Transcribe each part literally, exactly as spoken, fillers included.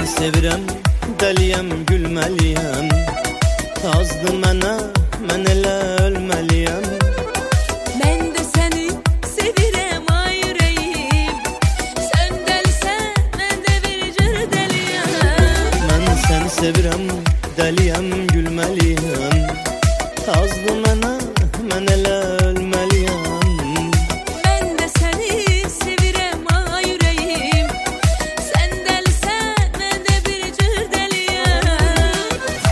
sevirəm, dəliyəm, gülməliyəm. Azdı mənə, mən elə ölməliyəm. Mən də səni sevirəm ay ürəyim. Sən dəlisən, mən də bir cür dəliyəm. Mən səni sevirəm, dəliyəm, gülməliyəm. Azdı mənə, mən elə ölməliyəm. Mən də səni sevirəm ay ürəyim. Sən dəlisən, mən də bir cür dəliyəm.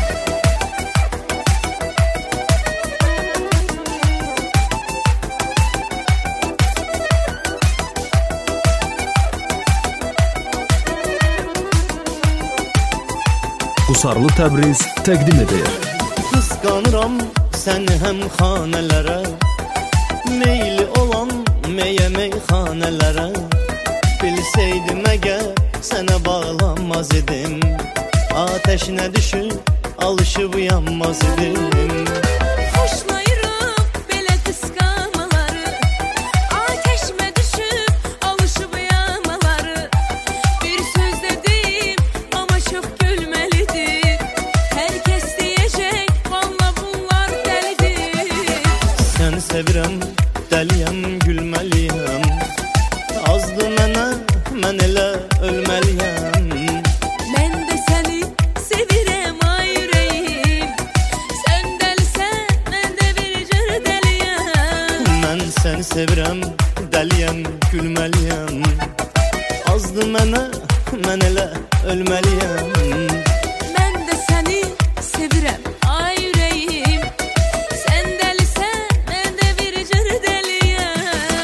Qusarlı Təbriz təqdim edir. Qısqanıram səni həm xanələrə, meyli olan meyə meyxanələrə. Bilsəydim əgər sənə bağlanmaz idim, ateşinə düşüb alışıb yanmaz idim. Xoşlayıram belə qısqanmaları, ateşmə düşüb alışıb yanmaları. Bir söz dedim, amma çox gülməlidir. Hər kəs deyəcək, valla bunlar dəlidir. Səni sevirəm, dəliyəm, gülməliyəm. Azdı mənə, mən elə ölməliyəm. Mən də səni sevirəm ay ürəyim. Sən dəlisən, mən də bir cür dəliyəm. Mən səni sevirəm, dəliyəm, gülməliyəm. Azdı mənə, mən elə ölməliyəm. Mən də səni sevirəm ay ürəyim. Sən dəlisən, mən də bir cür dəliyəm.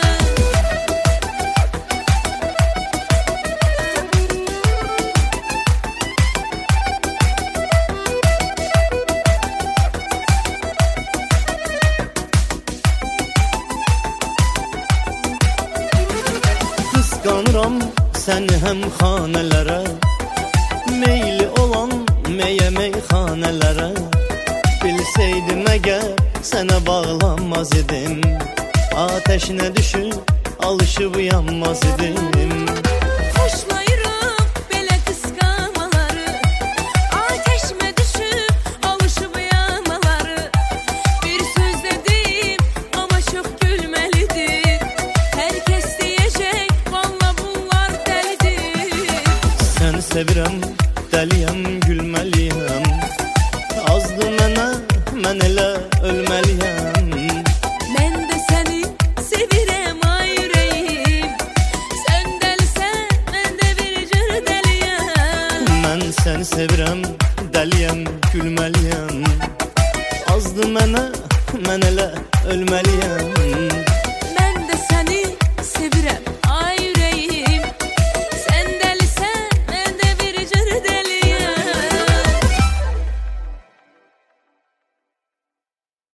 Qısqanıram səni həm xanələrə, meyli olan meyə meyxanələrə. Bilsəydim əgər sənə bağlanmaz idim, ateşinə düşüb alışıb yanmaz idim. Xoşlayıram belə qısqanmaları, ateşmə düşüb alışıb yanmaları. Bir söz dedim, amma çox gülməlidir. Hər kəs deyəcək, valla bunlar dəlidir. Səni sevirəm, dəliyəm, gülməliyəm. Azdı mənə, mən elə ölməliyəm. Mən də səni sevirəm ay ürəyim. Sən dəlisən, mən də bir cür dəliyəm. Mən səni sevirəm, dəliyəm, gülməliyəm. Azdı mənə, mən elə ölməliyəm.